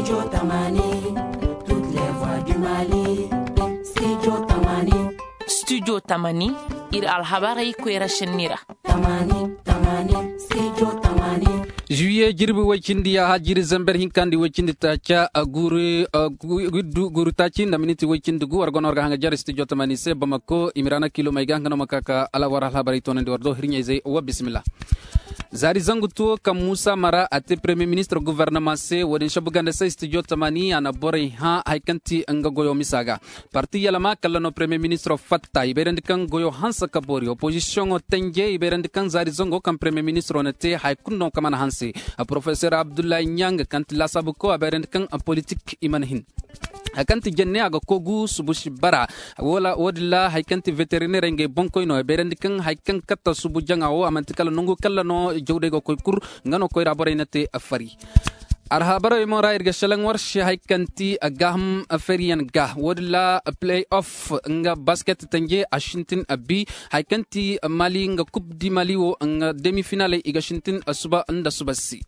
Studio Tamani, toutes les voix du Mali. Studio Tamani. Studio Tamani, ir alhabarai kwera shenira. Tamani, Studio Tamani. Juye jirbi wachindi ya hajiri zamber hinkandi wachindi tacha guru tachi na miniti wachindi gu argon orga hanga jari Studio Tamani se Bamako imirana kilo maiganga no makaka ala wara alhabari tonendi wardo hirinya izay wa bismillah. Zari zangu tuo ka Musa Mara ate Premier Ministre gouvernement se wadin shabuganda sa Studio Tamani ana bore ha haikanti anga goyo misaga. Parti yalama kallano Premier Ministre fatta iberendikan goyo hansa kabori opposition o tenje iberendikan zari zango kan Premier Ministre onate haikunno kamana hansi. Professeur Abdoulaye Nyang kanti lasabuko iberendikan politique imanhin. Hakanti jenne aga kogu subushi bara wala wadilla haikanti veterinaire nge bonko ino berendikan haikan katta subu janga o amantikala nungu kala no jawde go koy kur ngano koy rabare nate afari arhabara imora irga shalang warshi haikanti agaham afarian gah wadilla play off nga basket tanje ashintin abi haikanti mali nga coupe di mali wo nga demi finale iga shintin asuba anda subasi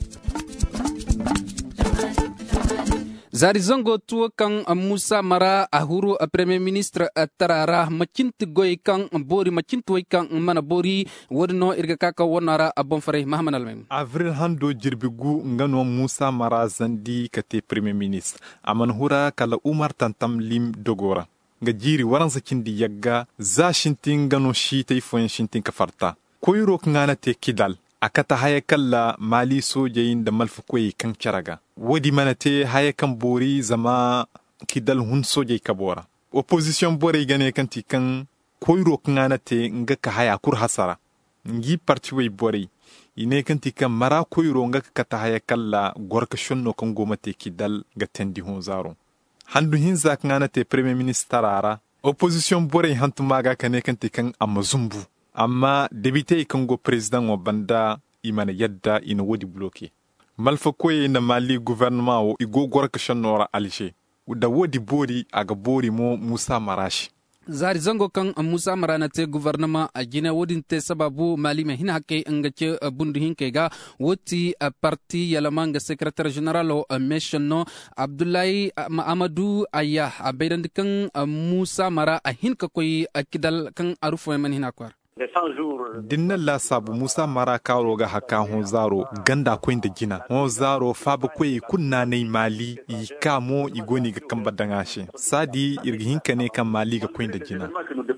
Zari zongo tuwa kang Musa Mara ahuru Premier Ministre tarara machinti goy kang bori machinti way kang mana bori wodno irga kaka wonara abon fare Mahaman Almem. Avril hando jirbigu ngano Musa Mara zandi kate Premier Ministre aman hura kala Umar Tantam Lim Dogora. Nga jiri waran zakindi yagga za shintin ngano shi tayfon shintin kafarta. Koyro ngana te kidal. Akata haya kalla mali sojayin da malfukwai kan caraga. Wadi manate haya kan bori zama kidal hun sojai kabora. Opposition bore gane kanti kan koyro kanganate nga ka haya kur hasara. Ngi partiwai bore. Ine kanti kan mara koyro nga kata haya kalla gorka shonno kan gomate kidal ga tendi hun zaro. Handu hinza kanganate Premier Minister ara. Opposition bore hantumaga kane kanti kan amazumbu. Amma debite Congo president wa banda imana yadda ina wodi bloke malfa koye na mali gouvernement wo igo gorka shanora alishe da wodi bori aga bori mo Musa Marashi Zari zango kan Musa Mara na te gouvernement a gina wodin te sababu mali me hina hake ngache bundu hinke ga woti parti yalamanga secrétaire général o meshono Abdoulaye Amadou Aya abeirand kan Musa Mara a hinka koy akidal kan arufo man hina kwar Dinna la sabu Musa Mara karo ga haka honzaro ganda koin da gina honzaro fabu koyi kunna nei mali i kamo igoni ga kamba dangashe sadi irgihin kane kan mali ga koin da gina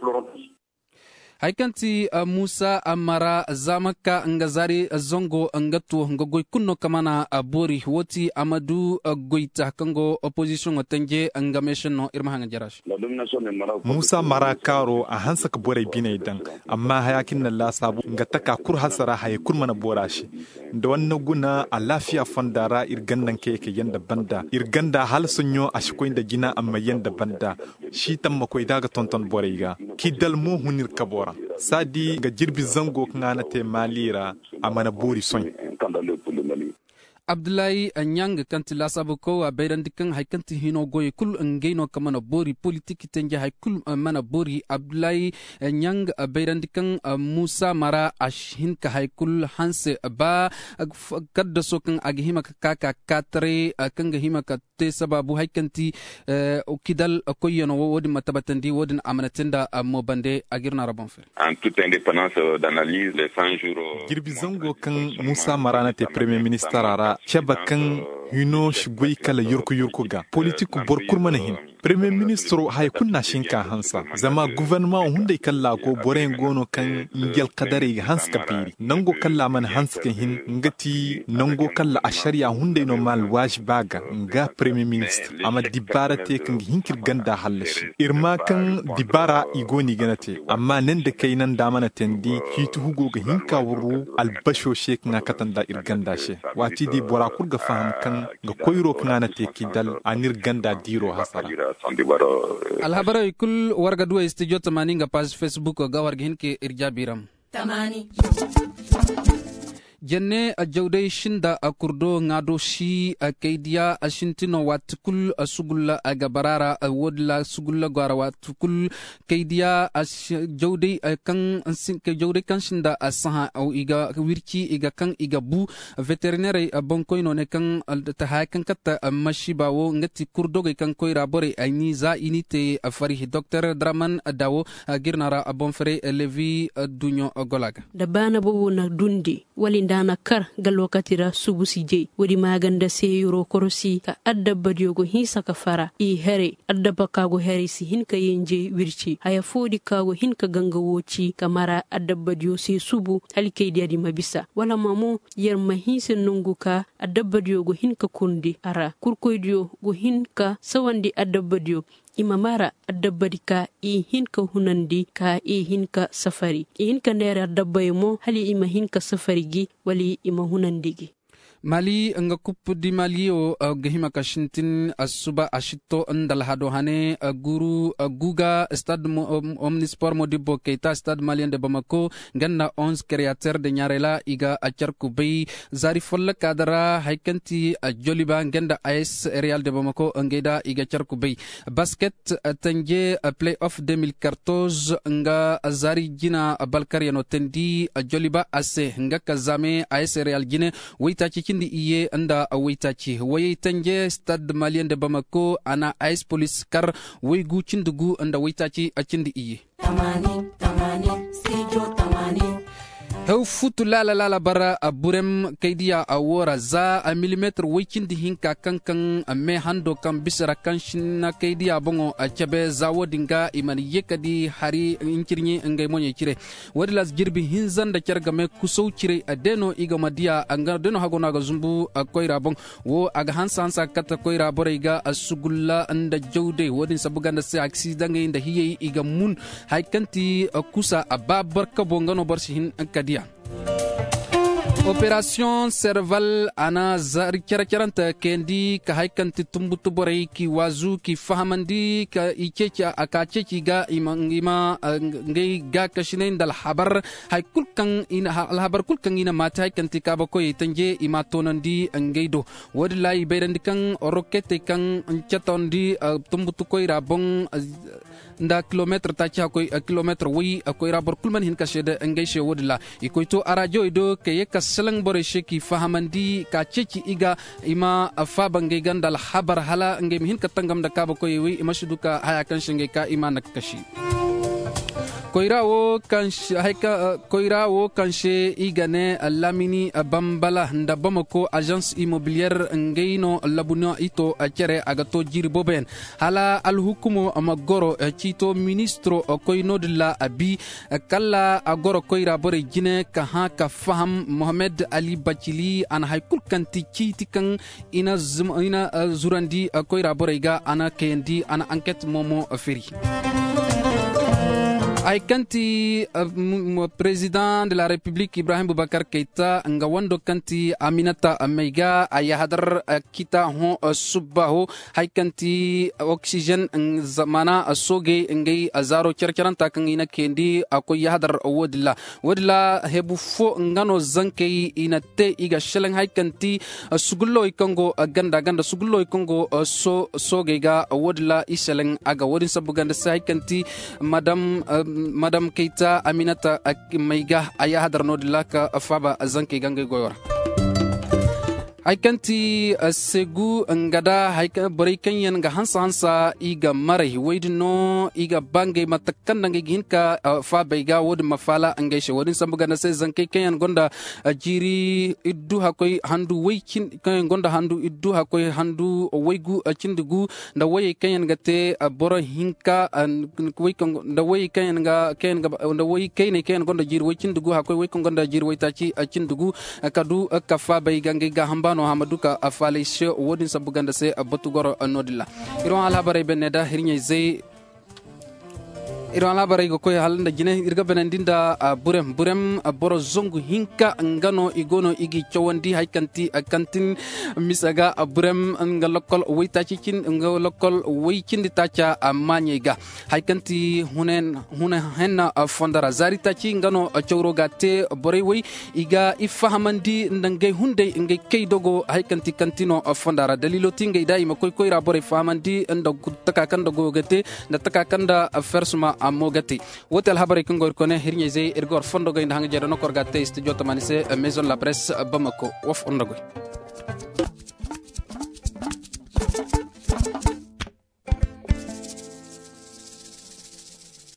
Haikanti Musa Mara zamaka ngazari zongo ngatu ngogoy kunno kamana bori woti Amadou Goita kango opposition otenge ngameshen no irmahanga jarash Musa Mara karo a hansa ka bore bine dan amma hayakin na la sabu ngataka kur hasara hay kur mana borashi da wannan guna a lafiya fandara irgannan ke yanda banda irganda hal sunyo a shikoin da gina amma yanda banda shi tamma koy daga tonton boreyga kidal mo hunir kabora sadi ga jirbi zango ngana te malira amana bori son Abdoulaye Nyang kanti lasabuko a beirandikan haikanti hino goy kul ngeno kamana bori politique tenja haikul mana bori Abdoulaye Nyang beirandikan Musa Mara ashin ka haikul hanse ba kadda sokan aghima kaka katre kanga hima ka te sababu haikanti okidal koyono wodi matabatandi wodin amanatenda mobande agirna rabon fer en toute indépendance d'analyse les 100 jours jirbi zango kan Musa Mara na te premier ministre ara Chaba kan hino shigoi kala yurku ga politiku bor kurmana hin premier ministro hay kunna shinka hansa zama gouvernement hunde kala ko boren gono kan ngel kadari hans kapiri nango kala man hans kan hin ngati nango kala ashariya hunde no mal wajbaga nga premier ministre ama dibara te kan hinkir ganda halashi irma kan dibara igoni ganate amma nan da kai nan da mana tendi hitu hugo ga hinka wuru albasho shek na katanda irganda she wati di bora kurga faham kan ga koyro kana te kidal anir ganda diro hasara alhabara kul warga duwa studio tamani nga page Facebook ga warga hinke irja biram Tamani jenne jawde shinda kurdo ngado shi kaydiya shintino watkul sugulla gabarara wodla sugulla gwara watkul kaydiya jawde kan shinda saha au iga wirki iga kan iga bu veterinaire bonkoino ne kan ta kan kat mashibawo ngati kurdo kan koira bore ani za inite farihi Dr Draman Dawo girnara bonfere levi dunyo golaga dabana bo na dundi walindana kar galokatira subusi je wadi maganda seyuro korosi ka addaba diogo hisa ka fara i here addaba kago here si hinka yenje wirci haya fodi kago hinka ganga woci kamara addaba dio se subu halike di mabisa wala mamu yer mahise nungu ka addaba diogo hinka kundi ara kurkoy dio go hinka sawandi addaba dio imamara addabadika i hinka hunandi ka i hinka safari i hinka nera addabaymo hali ima hinka safari gi wali ima hunandigi Mali nga kupu di Mali o gahima kashintin asuba ashito ndal hado hane guru guga stade omnisport Modibo Keita stade malien de Bamako ganna 11 créateurs de nyarela iga achar kubay zari folla kadara haikanti joliba ganda AS Real de Bamako ngeda iga achar kubay basket tanje playoff 2014 nga zari jina balkariano tendi joliba ase nga kazame AS Real Gine wita kindi iye anda awitachi waye tanje stade malien de Bamako ana AS Police kar waygu cindugu anda witachi acindi iye tamani sijo tamani hew futu la bara burem kaydiya awora za a millimetre wikindi hinka kankan me hando kan bisara kanshina kaydiya bongo a chabe zawo dinga imani yekadi hari inkirnyi ngay monye kire wadilas girbi hinzan da kyarga me kusow kire adeno iga madia anga deno hagona ga zumbu koyra bon wo aga hansa kata koyra borega asugulla anda jawde wodin sabuganda se accident ngay nda hiye iga mun haykanti kusa ababar ka bongano barsi hin kadiya Opération Serval ana zari kera kendi ka haikanti tumbutu borei ki wazu ki fahamandi ka ikeki akacheki ga ima ngai ga kashine dal habar hay kulkan ina al habar kulkan ina mata haikanti ka bako itanje ima tonandi ngaido wadlai beirandi kan rokete kan chatondi tumbutu koira bong nda kilometre tachi akoy kilometre wi akoy rabor kulman hin kashede ngai wodla ikoyto arajo ido ke selang bore sheki fahamandi ka ceci iga ima afa bangai gandal habar hala ngem hin katangam da kaba ko yewi ima shuduka haya kan shenge ka ima nakkashi koirawo kanshe igane lamini bambala nda Bamako agence immobilière ngaino labuno ito acere agato jiriboben hala alhukumo amagoro chito ministro koino de la abi kala agoro koira bore jine ka ha ka faham Mohamed Ali Bachili an haykul kanti chiti kan ina zurandi koira bore ga ana kendi ana enquête momo feri Aikanti président de la République Ibrahim Boubacar Keita nga wando kanti Aminata Meiga ayahadar kita ho subaho haikanti oxygen zamana soge ngai azaro cerceranta kan ina kendi ako yahadar wodla hebu fo ngano zankei ina te iga sheleng haikanti sugullo ikongo ganda sugullo ikongo soge ga wodla isheleng aga wodin sabuganda haikanti Madam Keita Aminata Meiga ayahadar nodilaka faba zanke gange goyora Aikanti segu ngada haika borikan yan ga hansa iga marai wedino iga bangai matakan dangai ginka fa baiga wod mafala angaisha wodin sambuga na sai zankai kan gonda jiri iddu hakoi handu weikin kan gonda handu iddu hakoi handu weigu cindugu da waye kan gate boro hinka weikan da waye kan ga da waye kaine kan gonda jiri weikin dugu hakoi weikan gonda jiri waitaci cindugu kadu kafa baiga ga hamba no hamaduka afale she wodin sabuganda se batugoro nodilla iron alhabare beneda hirnya zai iran labarai go koy halanda jine irga benendinda burem boro zongu hinka ngano igono igi chawandi haykanti kantin misaga burem nga lokol waytaci cin nga lokol waycindi tacha manyega haykanti hunen henna fondara zaritaci ngano chawroga te boray way iga ifahamandi ndangay hunde ngay kaydogo haykanti kantino fondara dalilo tingay dai makoy koy ra boray fahamandi ndagu takakanda gogate nda takakanda fersuma amogati wotel habari kongor kone hirnye zey irgor fondo go inda hanga jero no korgate studio tamanise maison la presse Bamako wof ondogo